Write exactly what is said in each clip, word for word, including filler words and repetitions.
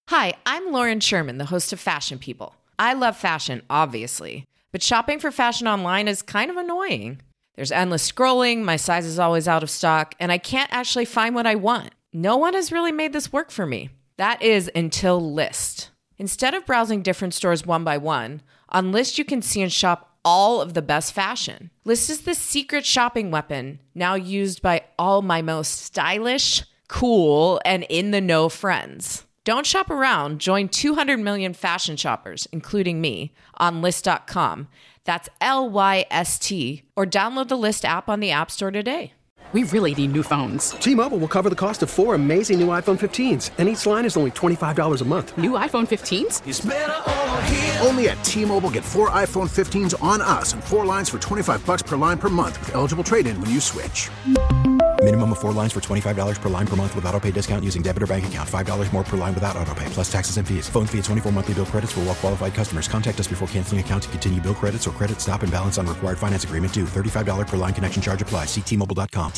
Hi, I'm Lauren Sherman, the host of Fashion People. I love fashion, obviously, but shopping for fashion online is kind of annoying. There's endless scrolling, my size is always out of stock, and I can't actually find what I want. No one has really made this work for me. That is until Lyst. Instead of browsing different stores one by one, on Lyst you can see and shop all of the best fashion. Lyst is the secret shopping weapon, now used by all my most stylish, cool, and in-the-know friends. Don't shop around. Join two hundred million fashion shoppers, including me, on Lyst dot com. That's L Y S T. Or download the Lyst app on the App Store today. We really need new phones. T-Mobile will cover the cost of four amazing new iPhone fifteens, and each line is only twenty-five dollars a month. New iPhone fifteens? It's better over here. Only at T-Mobile, get four iPhone fifteens on us and four lines for twenty-five dollars per line per month with eligible trade-in when you switch. Minimum of four lines for twenty-five dollars per line per month with autopay discount using debit or bank account. five dollars more per line without autopay, plus taxes and fees. Phone fee at twenty-four monthly bill credits for well-qualified customers. Contact us before canceling account to continue bill credits or credit stop and balance on required finance agreement due. thirty-five dollars per line connection charge applies. See T Mobile dot com.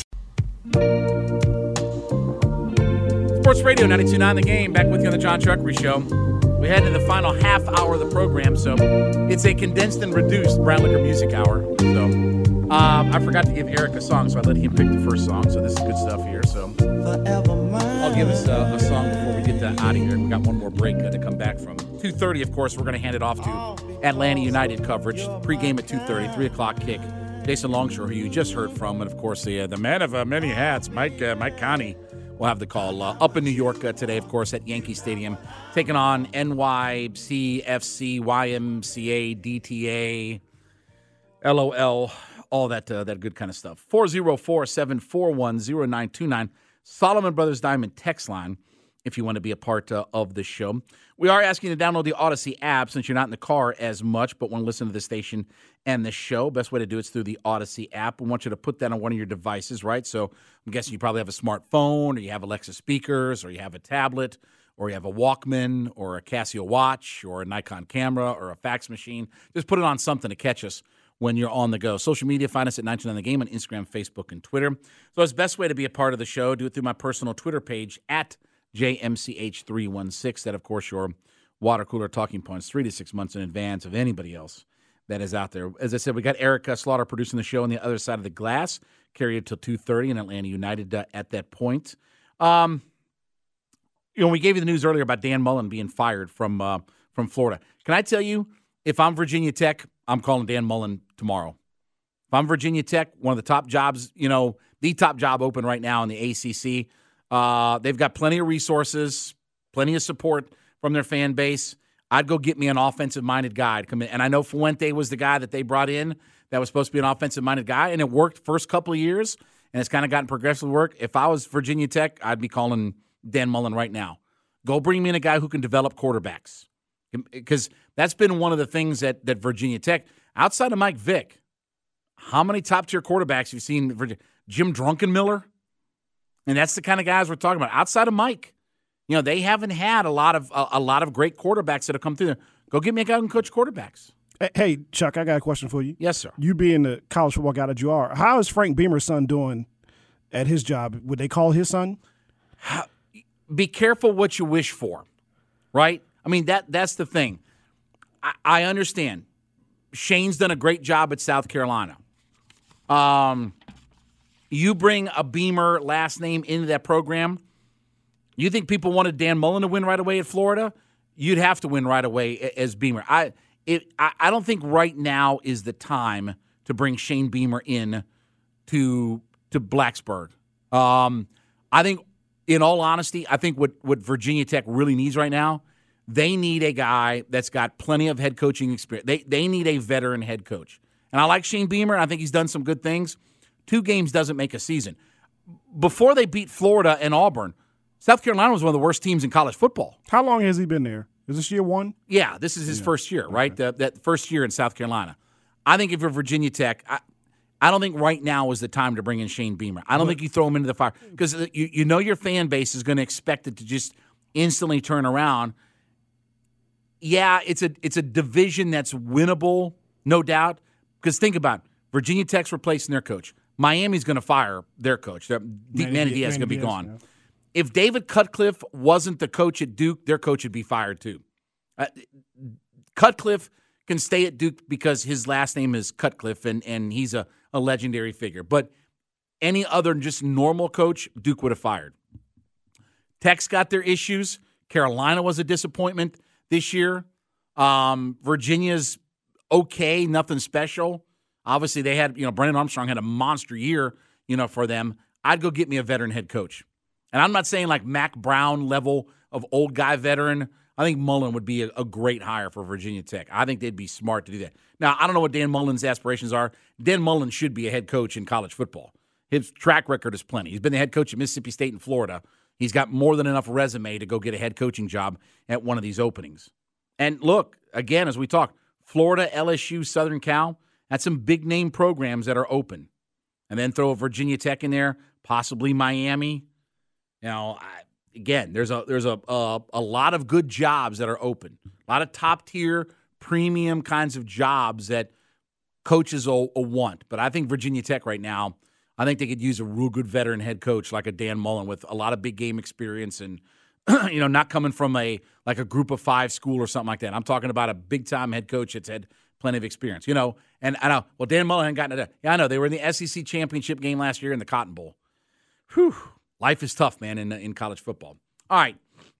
Sports Radio ninety-two point nine The Game, back with you on the John Chuckery Show. We head into the final half hour of the program, so it's a condensed and reduced Brown Liquor Music Hour. So um, I forgot to give Eric a song, so I let him pick the first song. So this is good stuff here. So I'll give us a, a song before we get to, out of here. We got one more break uh, to come back from. two thirty, of course, we're going to hand it off to Atlanta United coverage. Pre-game at two thirty, three o'clock kick. Jason Longshore, who you just heard from, and of course the uh, the man of uh, many hats, Mike uh, Mike Connie, will have the call uh, up in New York uh, today, of course, at Yankee Stadium, taking on N Y C F C, Y M C A, D T A, L O L, all that uh, that good kind of stuff. four oh four, seven four one, oh nine two nine, Solomon Brothers Diamond text line, if you want to be a part uh, of the show. We are asking you to download the Odyssey app since you're not in the car as much but want to listen to the station and the show. Best way to do it is through the Odyssey app. We want you to put that on one of your devices, right? So I'm guessing you probably have a smartphone, or you have Alexa speakers, or you have a tablet, or you have a Walkman, or a Casio watch, or a Nikon camera, or a fax machine. Just put it on something to catch us when you're on the go. Social media, find us at ninety-two point nine The Game on Instagram, Facebook, and Twitter. So it's the best way to be a part of the show. Do it through my personal Twitter page at J M C H three one six. That, of course, your water cooler talking points three to six months in advance of anybody else that is out there. As I said, we got Erica Slaughter producing the show on the other side of the glass. Carry it till two thirty in Atlanta United uh, at that point. Um, you know, we gave you the news earlier about Dan Mullen being fired from uh, from Florida. Can I tell you, if I'm Virginia Tech, I'm calling Dan Mullen tomorrow. If I'm Virginia Tech, one of the top jobs, you know, the top job open right now in the A C C. Uh, they've got plenty of resources, plenty of support from their fan base. I'd go get me an offensive-minded guy to come in. And I know Fuente was the guy that they brought in that was supposed to be an offensive-minded guy, and it worked first couple of years, and it's kind of gotten progressive work. If I was Virginia Tech, I'd be calling Dan Mullen right now. Go bring me in a guy who can develop quarterbacks, because that's been one of the things that, that Virginia Tech, outside of Mike Vick, how many top-tier quarterbacks you've seen? Jim Druckenmiller? And that's the kind of guys we're talking about. Outside of Mike, you know, they haven't had a lot of a, a lot of great quarterbacks that have come through there. Go get me a guy who can coach quarterbacks. Hey, Chuck, I got a question for you. Yes, sir. You being the college football guy that you are, how is Frank Beamer's son doing at his job? Would they call his son? How, be careful what you wish for, right? I mean, that that's the thing. I, I understand. Shane's done a great job at South Carolina. Um. You bring a Beamer last name into that program, you think people wanted Dan Mullen to win right away at Florida? You'd have to win right away as Beamer. I it I, I don't think right now is the time to bring Shane Beamer in to to Blacksburg. Um, I think, in all honesty, I think what, what Virginia Tech really needs right now, they need a guy that's got plenty of head coaching experience. They they need a veteran head coach. And I like Shane Beamer. I think he's done some good things. Two games doesn't make a season. Before they beat Florida and Auburn, South Carolina was one of the worst teams in college football. How long has he been there? Is this year one? Yeah, this is his yeah. first year, right? Okay. The, that first year in South Carolina. I think if you're Virginia Tech, I, I don't think right now is the time to bring in Shane Beamer. I don't but, think you throw him into the fire because you, you know your fan base is going to expect it to just instantly turn around. Yeah, it's a it's a division that's winnable, no doubt, because think about it. Virginia Tech's replacing their coach. Miami's going to fire their coach. Deep Manny Diaz is going to be gone. Yeah. if David Cutcliffe wasn't the coach at Duke, their coach would be fired too. Uh, Cutcliffe can stay at Duke because his last name is Cutcliffe, and, and he's a, a legendary figure. But any other just normal coach, Duke would have fired. Tech's got their issues. Carolina was a disappointment this year. Um, Virginia's okay, nothing special. Obviously, they had, you know, Brennan Armstrong had a monster year, you know, for them. I'd go get me a veteran head coach. And I'm not saying like Mac Brown level of old guy veteran. I think Mullen would be a, a great hire for Virginia Tech. I think they'd be smart to do that. Now, I don't know what Dan Mullen's aspirations are. Dan Mullen should be a head coach in college football. His track record is plenty. He's been the head coach at Mississippi State and Florida. He's got more than enough resume to go get a head coaching job at one of these openings. And look, again, as we talk, Florida, L S U, Southern Cal, that's some big-name programs that are open. And then throw a Virginia Tech in there, possibly Miami. You know, I, again, there's a there's a, a a lot of good jobs that are open. A lot of top-tier, premium kinds of jobs that coaches will, will want. But I think Virginia Tech right now, I think they could use a real good veteran head coach like a Dan Mullen with a lot of big game experience and, you know, not coming from a like a group of five school or something like that. I'm talking about a big-time head coach that's had plenty of experience, you know. And I know, well, Dan Mullen hadn't gotten it. Yeah, I know. They were in the S E C championship game last year in the Cotton Bowl. Whew. Life is tough, man, in in college football. All right.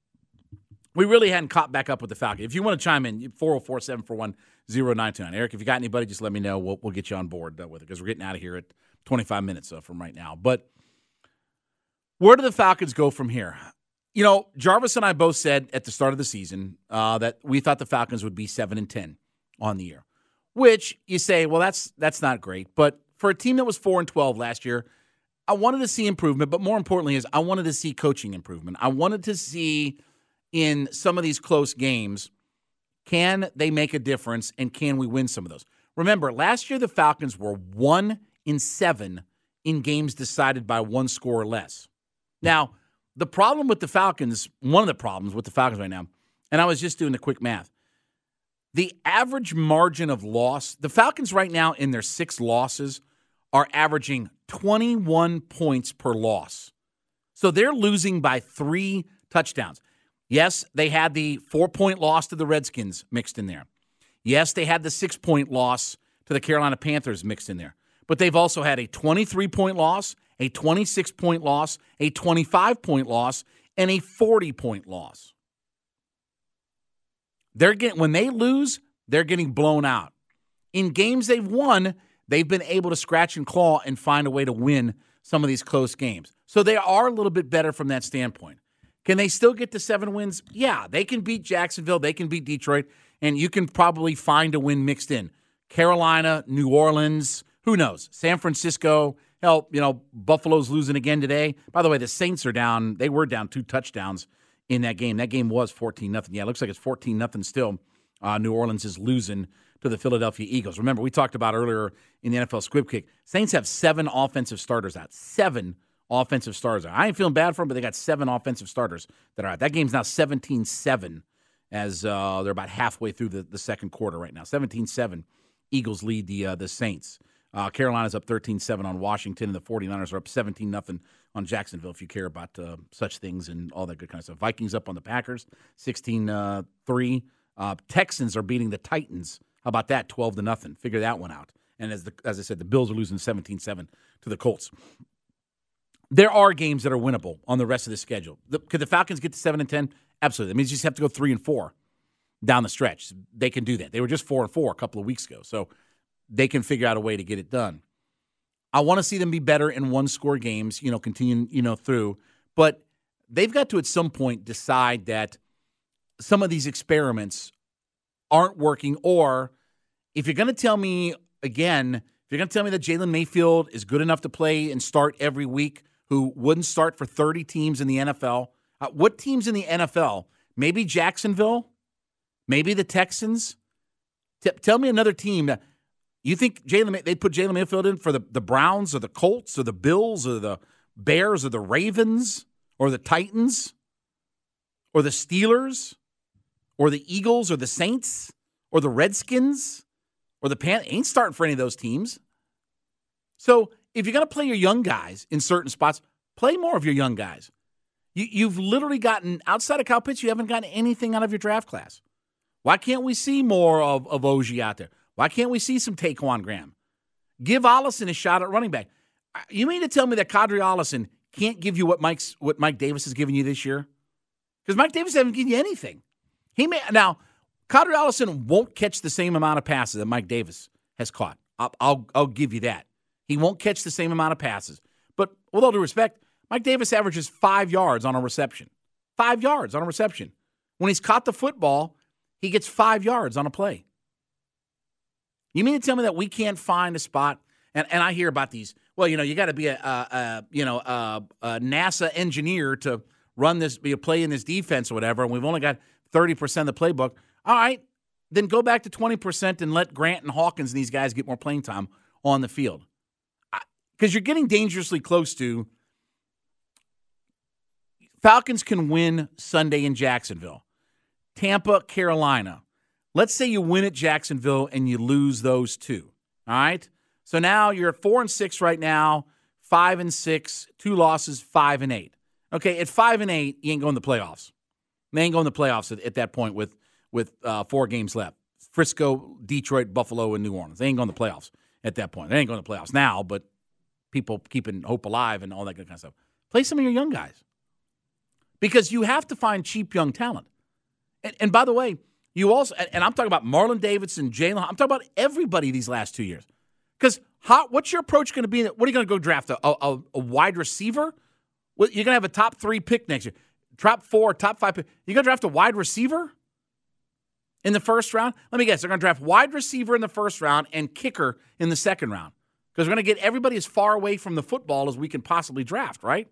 We really hadn't caught back up with the Falcons. If you want to chime in, four oh four, seven four one, oh nine two nine. Eric, if you got anybody, just let me know. We'll, we'll get you on board uh, with it because we're getting out of here at twenty-five minutes uh, from right now. But where do the Falcons go from here? You know, Jarvis and I both said at the start of the season uh, that we thought the Falcons would be seven and ten on the year, which you say, well, that's that's not great. But for a team that was four and twelve last year, I wanted to see improvement. But more importantly is I wanted to see coaching improvement. I wanted to see in some of these close games, can they make a difference and can we win some of those? Remember, last year the Falcons were one in seven in games decided by one score or less. Now, the problem with the Falcons, one of the problems with the Falcons right now, and I was just doing the quick math, the average margin of loss, the Falcons right now in their six losses are averaging twenty-one points per loss. So they're losing by three touchdowns. Yes, they had the four-point loss to the Redskins mixed in there. Yes, they had the six-point loss to the Carolina Panthers mixed in there. But they've also had a twenty-three-point loss, a twenty-six-point loss, a twenty-five-point loss, and a forty-point loss. They're getting when they lose, they're getting blown out. In games they've won, they've been able to scratch and claw and find a way to win some of these close games. So they are a little bit better from that standpoint. Can they still get to seven wins? Yeah, they can beat Jacksonville. They can beat Detroit, and you can probably find a win mixed in. Carolina, New Orleans, who knows? San Francisco, hell, you know, Buffalo's losing again today. By the way, the Saints are down. They were down two touchdowns in that game. That game was fourteen nothing. Yeah, it looks like it's fourteen nothing still. Uh, New Orleans is losing to the Philadelphia Eagles. Remember, we talked about earlier in the N F L Squib Kick, Saints have seven offensive starters out. Seven offensive starters out. I ain't feeling bad for them, but they got seven offensive starters that are out. That game's now seventeen seven as uh, they're about halfway through the, the second quarter right now. seventeen seven, Eagles lead the uh, the Saints. Uh, Carolina's up thirteen seven on Washington, and the 49ers are up seventeen nothing on Jacksonville, if you care about uh, such things and all that good kind of stuff. Vikings up on the Packers, sixteen three. Uh, Texans are beating the Titans. How about that, twelve to nothing? Figure that one out. And as the, as I said, the Bills are losing seventeen seven to the Colts. There are games that are winnable on the rest of the schedule. The, could the Falcons get to seven and ten? Absolutely. That means you just have to go three and four down the stretch. They can do that. They were just four and four a couple of weeks ago, so they can figure out a way to get it done. I want to see them be better in one-score games, you know, continue, you know, through. But they've got to at some point decide that some of these experiments aren't working, or if you're going to tell me again, if you're going to tell me that Jalen Mayfield is good enough to play and start every week, who wouldn't start for thirty teams in the N F L, uh, what teams in the N F L? Maybe Jacksonville, maybe the Texans. T- tell me another team that you think Jalen they'd put Jalen Mayfield in for the, the Browns or the Colts or the Bills or the Bears or the Ravens or the Titans or the Steelers or the Eagles or the Saints or the Redskins or the Pan ain't starting for any of those teams. So if you're going to play your young guys in certain spots, play more of your young guys. You, you've literally gotten, outside of Kyle Pitts, you haven't gotten anything out of your draft class. Why can't we see more of, of O G out there? Why can't we see some Taquan Graham? Give Ollison a shot at running back. You mean to tell me that Kadri Ollison can't give you what Mike's what Mike Davis has given you this year? Because Mike Davis hasn't given you anything. He may now, Kadri Ollison won't catch the same amount of passes that Mike Davis has caught. I'll, I'll I'll give you that. He won't catch the same amount of passes. But with all due respect, Mike Davis averages five yards on a reception. Five yards on a reception. When he's caught the football, he gets five yards on a play. You mean to tell me that we can't find a spot? And and I hear about these. Well, you know, you got to be a, a, a you know a, a NASA engineer to run this, be a play in this defense or whatever. And we've only got thirty percent of the playbook. All right, then go back to twenty percent and let Grant and Hawkins and these guys get more playing time on the field. Because you're getting dangerously close to Falcons can win Sunday in Jacksonville. Tampa, Carolina. Let's say you win at Jacksonville and you lose those two. All right? So now you're at four and six right now, five and six, two losses, five and eight. Okay, at five and eight, you ain't going to the playoffs. They ain't going to the playoffs at, at that point with with uh, four games left. Frisco, Detroit, Buffalo, and New Orleans. They ain't going to the playoffs at that point. They ain't going to the playoffs now, but people keeping hope alive and all that good kind of stuff. Play some of your young guys. Because you have to find cheap young talent. And, and by the way, you also, and I'm talking about Marlon Davidson, Jalen, I'm talking about everybody these last two years. Because what's your approach going to be? What are you going to go draft? A, a, a wide receiver? You're going to have a top three pick next year. Top four, top five pick. You're going to draft a wide receiver in the first round? Let me guess. They're going to draft wide receiver in the first round and kicker in the second round. Because we're going to get everybody as far away from the football as we can possibly draft, right?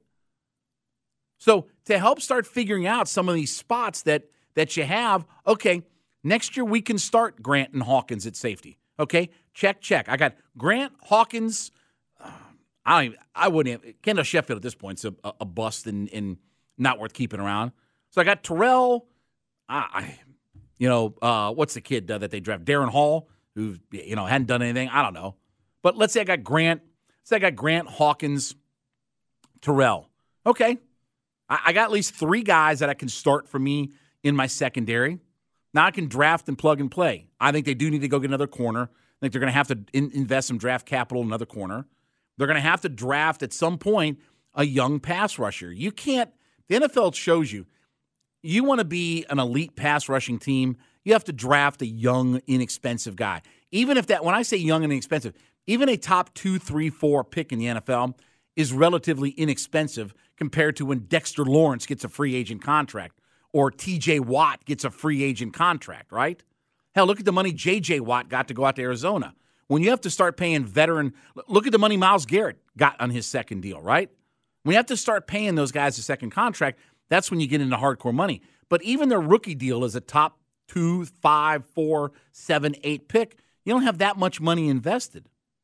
So to help start figuring out some of these spots that that you have, okay, next year we can start Grant and Hawkins at safety. Okay, check, check. I got Grant, Hawkins. Uh, I don't even, I wouldn't have, Kendall Sheffield at this point is a, a bust and, and not worth keeping around. So I got Terrell. I, I you know, uh, what's the kid uh, that they draft? Darren Hall, who you know hadn't done anything. I don't know. But let's say I got Grant. Let's say I got Grant, Hawkins, Terrell. Okay. I, I got at least three guys that I can start for me in my secondary. Now I can draft and plug and play. I think they do need to go get another corner. I think they're going to have to in, invest some draft capital in another corner. They're going to have to draft at some point a young pass rusher. You can't – the N F L shows you, you want to be an elite pass rushing team, you have to draft a young, inexpensive guy. Even if that – when I say young and inexpensive, even a top two, three, four pick in the N F L is relatively inexpensive compared to when Dexter Lawrence gets a free agent contract or T J Watt gets a free agent contract, right? Hell, look at the money J J Watt got to go out to Arizona. When you have to start paying veteran – look at the money Myles Garrett got on his second deal, right? When you have to start paying those guys a second contract, that's when you get into hardcore money. But even their rookie deal is a top two, five, four, seven, eight pick. You don't have that much money invested.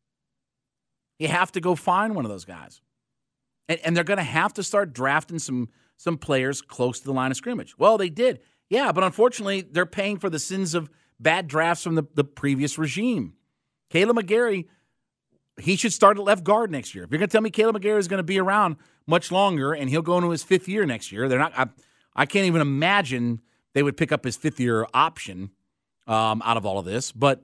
You have to go find one of those guys. And, and they're going to have to start drafting some some players close to the line of scrimmage. Well, they did. Yeah, but unfortunately, they're paying for the sins of bad drafts from the, the previous regime. Kaleb McGary, he should start at left guard next year. If you're going to tell me Kaleb McGary is going to be around much longer and he'll go into his fifth year next year, they're not. I, I can't even imagine they would pick up his fifth year option um, out of all of this. But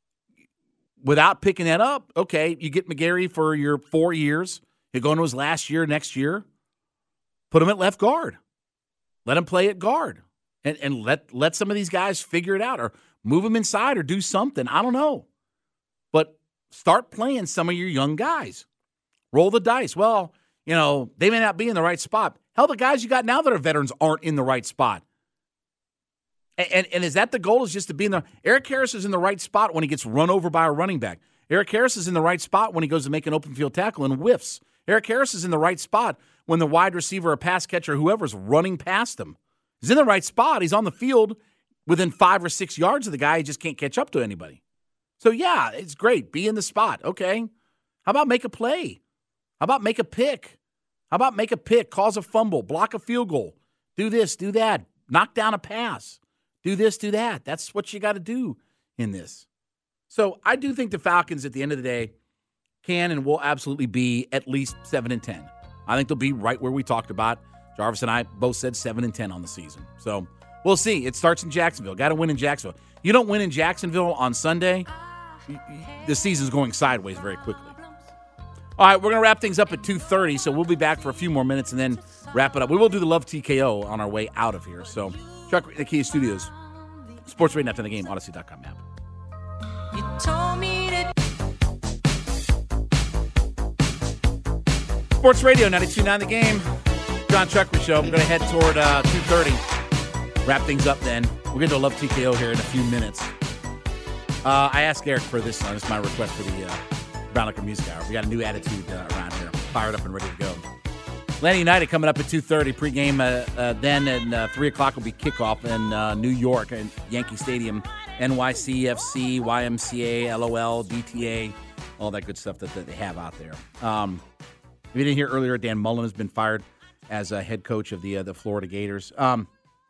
without picking that up, okay, you get McGary for your four years. He'll go into his last year next year. Put him at left guard. Let him play at guard. And and let, let some of these guys figure it out or move him inside or do something. I don't know. But start playing some of your young guys. Roll the dice. Well, you know, they may not be in the right spot. Hell, the guys you got now that are veterans aren't in the right spot. And, and, and is that the goal, is just to be in the – Eric Harris is in the right spot when he gets run over by a running back. Eric Harris is in the right spot when he goes to make an open field tackle and whiffs. Eric Harris is in the right spot when the wide receiver or pass catcher, whoever's running past him. He's in the right spot. He's on the field within five or six yards of the guy. He just can't catch up to anybody. So, yeah, it's great. Be in the spot. Okay. How about make a play? How about make a pick? How about make a pick, cause a fumble, block a field goal, do this, do that, knock down a pass, do this, do that. That's what you got to do in this. So I do think the Falcons at the end of the day can and will absolutely be at least seven and ten. I think they'll be right where we talked about. Jarvis and I both said seven and ten on the season. So we'll see. It starts in Jacksonville. Got to win in Jacksonville. You don't win in Jacksonville on Sunday, the season's going sideways very quickly. All right, we're going to wrap things up at two thirty, so we'll be back for a few more minutes and then wrap it up. We will do the Love T K O on our way out of here. So, Chuck, the Kia Studios, Sports Radio after the game, Odyssey dot com app. You told me to... Sports Radio, ninety-two point nine The Game. John Chuckery Show. I'm going to head toward uh, two thirty. Wrap things up then. We're going to do a Love T K O here in a few minutes. Uh, I asked Eric for this song. This is my request for the... Uh, Brown Liquor Music Hour. We got a new attitude uh, around here. Fired up and ready to go. Atlanta United coming up at two thirty. Pregame uh, uh, then, and uh, three o'clock will be kickoff in uh, New York at Yankee Stadium. N Y C F C, Y M C A, L O L, D T A, all that good stuff that, that they have out there. Um, if you didn't hear earlier, Dan Mullen has been fired as a head coach of the uh, the Florida Gators. Um,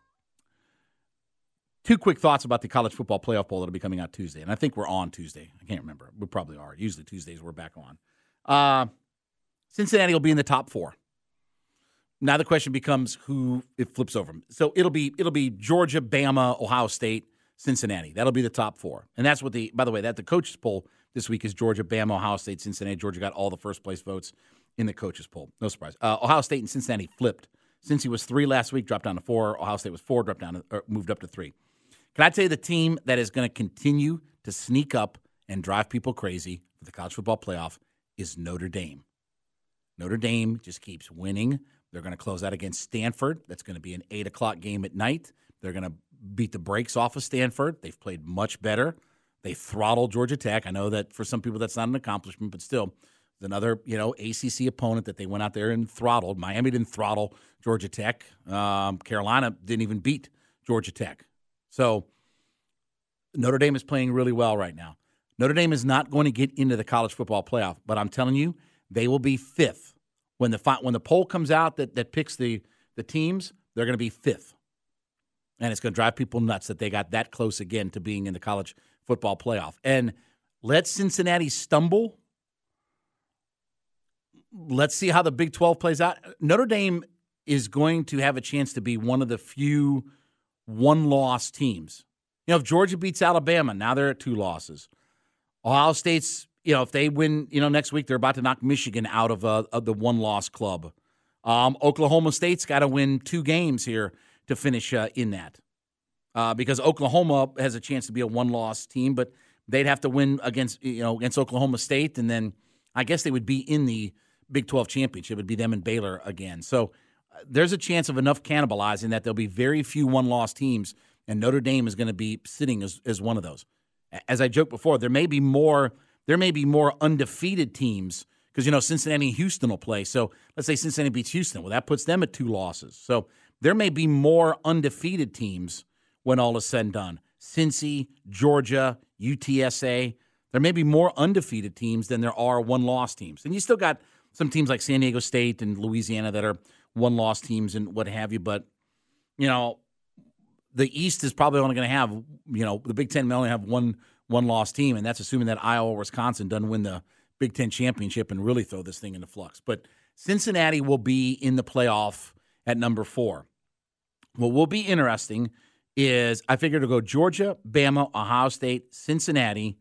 Two quick thoughts about the college football playoff poll that will be coming out Tuesday. And I think we're on Tuesday. I can't remember. We probably are. Usually Tuesdays we're back on. Uh, Cincinnati will be in the top four. Now the question becomes who it flips over. So it'll be it'll be Georgia, Bama, Ohio State, Cincinnati. That'll be the top four. And that's what the, by the way, that the coaches poll this week is Georgia, Bama, Ohio State, Cincinnati. Georgia got all the first place votes in the coaches poll. No surprise. Uh, Ohio State and Cincinnati flipped. Cincy was three last week, dropped down to four. Ohio State was four, dropped down to, or moved up to three. Can I tell you the team that is going to continue to sneak up and drive people crazy for the college football playoff is Notre Dame. Notre Dame just keeps winning. They're going to close out against Stanford. That's going to be an eight o'clock game at night. They're going to beat the brakes off of Stanford. They've played much better. They throttled Georgia Tech. I know that for some people that's not an accomplishment, but still, it's another, you know, A C C opponent that they went out there and throttled. Miami didn't throttle Georgia Tech. Um, Carolina didn't even beat Georgia Tech. So Notre Dame is playing really well right now. Notre Dame is not going to get into the college football playoff, but I'm telling you, they will be fifth. When the when the poll comes out that, that picks the, the teams, they're going to be fifth. And it's going to drive people nuts that they got that close again to being in the college football playoff. And let Cincinnati stumble. Let's see how the Big twelve plays out. Notre Dame is going to have a chance to be one of the few one-loss teams. You know, if Georgia beats Alabama, now they're at two losses. Ohio State's, you know, if they win, you know, next week, they're about to knock Michigan out of, uh, of the one-loss club. Um, Oklahoma State's got to win two games here to finish uh, in that. Uh, because Oklahoma has a chance to be a one-loss team, but they'd have to win against, you know, against Oklahoma State, and then I guess they would be in the Big twelve championship. It would be them and Baylor again. So there's a chance of enough cannibalizing that there'll be very few one-loss teams, and Notre Dame is going to be sitting as, as one of those. As I joked before, there may be more there may be more undefeated teams because, you know, Cincinnati and Houston will play. So let's say Cincinnati beats Houston. Well, that puts them at two losses. So there may be more undefeated teams when all is said and done. Cincy, Georgia, U T S A. There may be more undefeated teams than there are one-loss teams. And you still got some teams like San Diego State and Louisiana that are one-loss teams and what have you. But, you know, the East is probably only going to have, you know, the Big Ten may only have one one-loss team, and that's assuming that Iowa or Wisconsin doesn't win the Big Ten championship and really throw this thing into flux. But Cincinnati will be in the playoff at number four. What will be interesting is I figured to go Georgia, Bama, Ohio State, Cincinnati.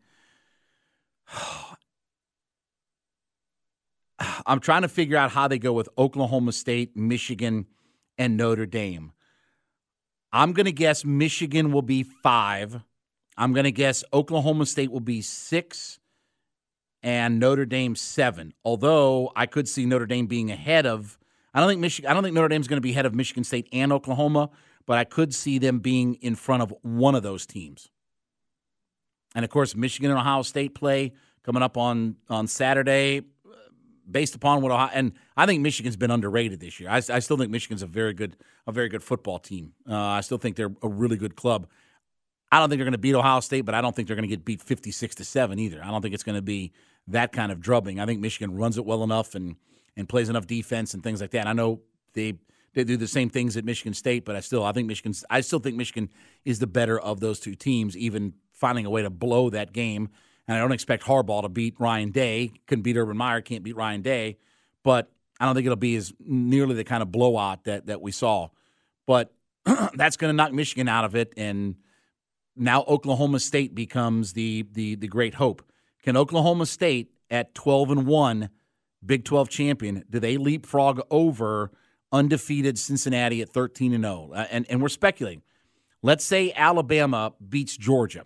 I'm trying to figure out how they go with Oklahoma State, Michigan, and Notre Dame. I'm going to guess Michigan will be five. I'm going to guess Oklahoma State will be six and Notre Dame seven. Although I could see Notre Dame being ahead of I don't think Michigan I don't think Notre Dame's going to be ahead of Michigan State and Oklahoma, but I could see them being in front of one of those teams. And of course, Michigan and Ohio State play coming up on, on Saturday. Based upon what Ohio, and I think Michigan's been underrated this year. I, I still think Michigan's a very good, a very good football team. Uh, I still think they're a really good club. I don't think they're going to beat Ohio State, but I don't think they're going to get beat fifty-six to seven either. I don't think it's going to be that kind of drubbing. I think Michigan runs it well enough and and plays enough defense and things like that. I know they they do the same things at Michigan State, but I still I think Michigan's I still think Michigan is the better of those two teams, even finding a way to blow that game. And I don't expect Harbaugh to beat Ryan Day. Couldn't beat Urban Meyer, can't beat Ryan Day. But I don't think it'll be as nearly the kind of blowout that, that we saw. But that's going to knock Michigan out of it, and now Oklahoma State becomes the the the great hope. Can Oklahoma State at twelve and one, Big twelve champion, do they leapfrog over undefeated Cincinnati at thirteen and oh? Uh, and and we're speculating. Let's say Alabama beats Georgia.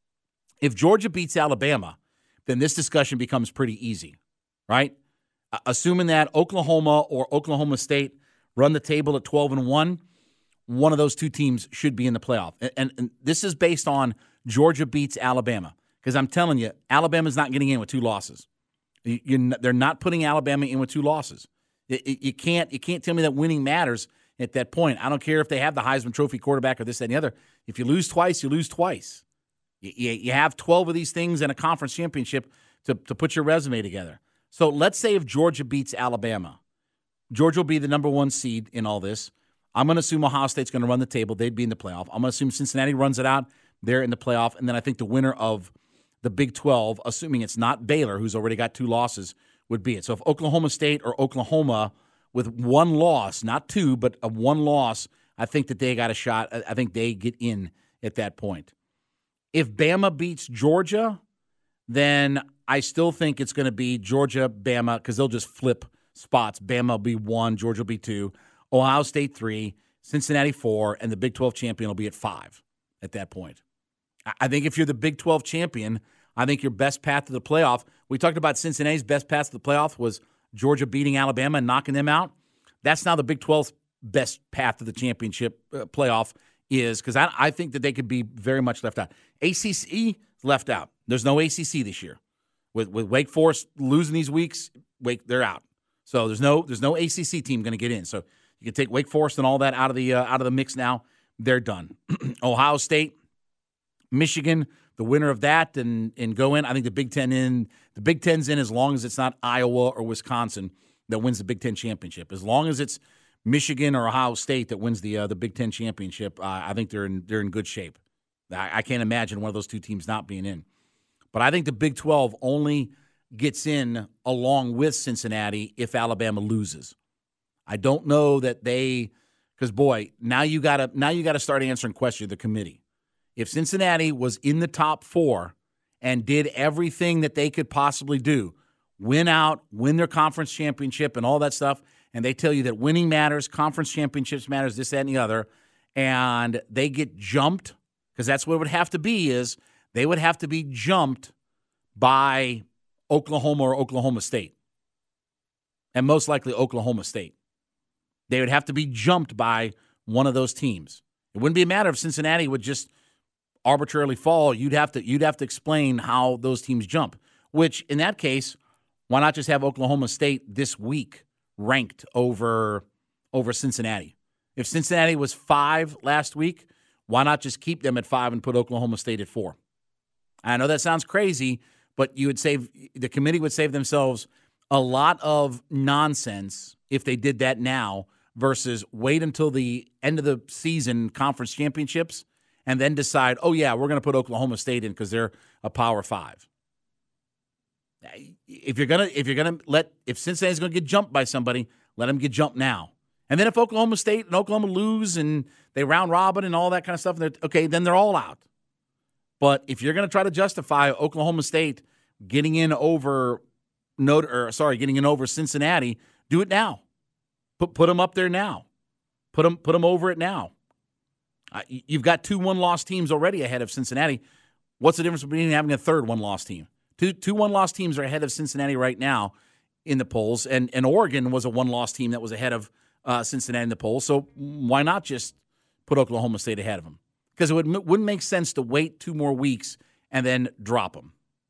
If Georgia beats Alabama, then this discussion becomes pretty easy, right? Uh, assuming that Oklahoma or Oklahoma State run the table at twelve and one, one of those two teams should be in the playoff. And, and, and this is based on Georgia beats Alabama. Because I'm telling you, Alabama's not getting in with two losses. You, you're, they're not putting Alabama in with two losses. It, it, you can't you can't tell me that winning matters at that point. I don't care if they have the Heisman Trophy quarterback or this, that, and the other. If you lose twice, you lose twice. You, you, you have twelve of these things in a conference championship to, to put your resume together. So let's say if Georgia beats Alabama, Georgia will be the number one seed in all this. I'm going to assume Ohio State's going to run the table. They'd be in the playoff. I'm going to assume Cincinnati runs it out. They're in the playoff. And then I think the winner of the Big twelve, assuming it's not Baylor, who's already got two losses, would be it. So if Oklahoma State or Oklahoma with one loss, not two, but a one loss, I think that they got a shot. I think they get in at that point. If Bama beats Georgia, then I still think it's going to be Georgia, Bama, because they'll just flip spots. Bama will be one, Georgia will be two. Ohio State three, Cincinnati four, and the Big twelve champion will be at five at that point. I think if you're the Big twelve champion, I think your best path to the playoff, we talked about Cincinnati's best path to the playoff was Georgia beating Alabama and knocking them out. That's now the Big twelve's best path to the championship uh, playoff is, because I, I think that they could be very much left out. A C C left out. There's no A C C this year. With with Wake Forest losing these weeks, Wake they're out. So there's no there's no A C C team going to get in. So you can take Wake Forest and all that out of the uh, out of the mix now. They're done. Ohio State, Michigan, the winner of that and and go in. I think the Big Ten in the Big Ten's in as long as it's not Iowa or Wisconsin that wins the Big Ten championship. As long as it's Michigan or Ohio State that wins the uh, the Big Ten championship, uh, I think they're in they're in good shape. I, I can't imagine one of those two teams not being in. But I think the Big twelve only gets in along with Cincinnati if Alabama loses. I don't know that they, because boy, now you gotta now you gotta start answering questions of the committee. If Cincinnati was in the top four and did everything that they could possibly do, win out, win their conference championship and all that stuff, and they tell you that winning matters, conference championships matters, this, that, and the other, and they get jumped, because that's what it would have to be, is they would have to be jumped by Oklahoma or Oklahoma State, and most likely Oklahoma State. They would have to be jumped by one of those teams. It wouldn't be a matter of Cincinnati would just arbitrarily fall. You'd have to you'd have to explain how those teams jump, which in that case, why not just have Oklahoma State this week ranked over over Cincinnati? If Cincinnati was five last week, why not just keep them at five and put Oklahoma State at four? I know that sounds crazy, but you would save the committee would save themselves a lot of nonsense if they did that now versus wait until the end of the season conference championships and then decide, oh, yeah, we're going to put Oklahoma State in because they're a Power Five. If you're gonna, if you're gonna let, if Cincinnati's going to get jumped by somebody, let them get jumped now. And then if Oklahoma State and Oklahoma lose and they round robin and all that kind of stuff, okay, then they're all out. But if you're going to try to justify Oklahoma State getting in over Notre, or sorry, getting in over Cincinnati, do it now. Put put them up there now. Put them put them over it now. Uh, you've got two one-loss teams already ahead of Cincinnati. What's the difference between having a third one-loss team? Two two one-loss teams are ahead of Cincinnati right now in the polls, and, and Oregon was a one-loss team that was ahead of uh, Cincinnati in the polls. So why not just put Oklahoma State ahead of them? Because it would, wouldn't make sense to wait two more weeks and then drop them.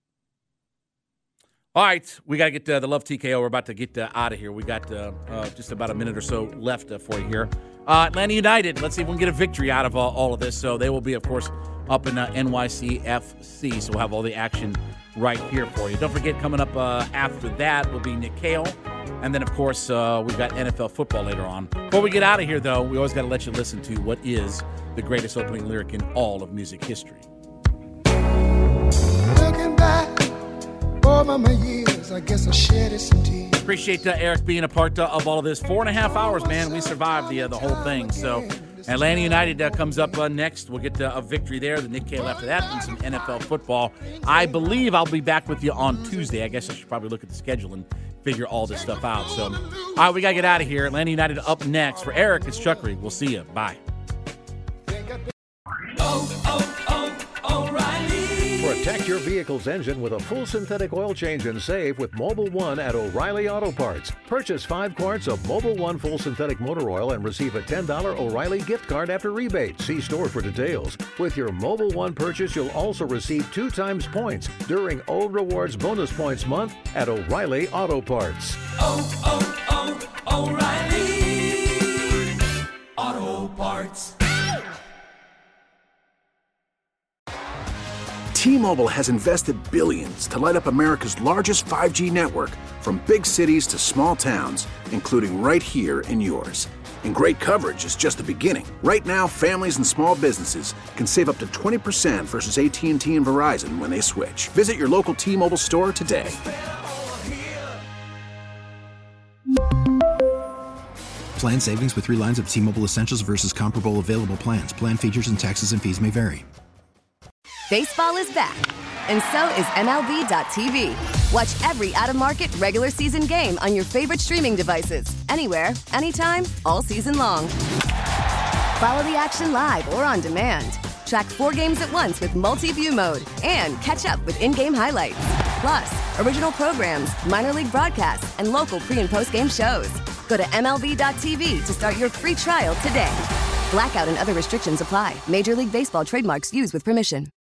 All right, we got to get uh, the Love T K O. We're about to get uh, out of here. We got uh, uh, just about a minute or so left uh, for you here. Uh, Atlanta United, let's see if we can get a victory out of uh, all of this. So they will be, of course, up in uh, N Y C F C. So we'll have all the action right here for you. Don't forget, coming up uh, after that will be Nick Kale. And then, of course, uh, we've got N F L football later on. Before we get out of here, though, we always got to let you listen to what is the greatest opening lyric in all of music history. Looking back, boy, over my years, I guess I shed some tears. Appreciate uh, Eric being a part uh, of all of this. Four and a half hours, man. We survived the uh, the whole thing. So Atlanta United uh, comes up uh, next. We'll get uh, a victory there. The Nick Cale after that, and some N F L football. I believe I'll be back with you on Tuesday. I guess I should probably look at the schedule and figure all this stuff out. So, all right, we got to get out of here. Atlanta United up next. For Eric, it's Chuckery. We'll see you. Bye. Oh, oh, oh, O'Reilly. Protect your vehicle's engine with a full synthetic oil change and save with Mobil one at O'Reilly Auto Parts. Purchase five quarts of Mobil one full synthetic motor oil and receive a ten dollars O'Reilly gift card after rebate. See store for details. With your Mobil one purchase, you'll also receive two times points during O Rewards Bonus Points Month at O'Reilly Auto Parts. Oh, oh, oh, O'Reilly Auto Parts. T-Mobile has invested billions to light up America's largest five G network, from big cities to small towns, including right here in yours. And great coverage is just the beginning. Right now, families and small businesses can save up to twenty percent versus A T and T and Verizon when they switch. Visit your local T-Mobile store today. Plan savings with three lines of T-Mobile Essentials versus comparable available plans. Plan features and taxes and fees may vary. Baseball is back, and so is M L B dot T V. Watch every out-of-market regular season game on your favorite streaming devices, anywhere, anytime, all season long. Follow the action live or on demand. Track four games at once with multi-view mode and catch up with in-game highlights. Plus, original programs, minor league broadcasts, and local pre- and post-game shows. Go to M L B dot T V to start your free trial today. Blackout and other restrictions apply. Major League Baseball trademarks used with permission.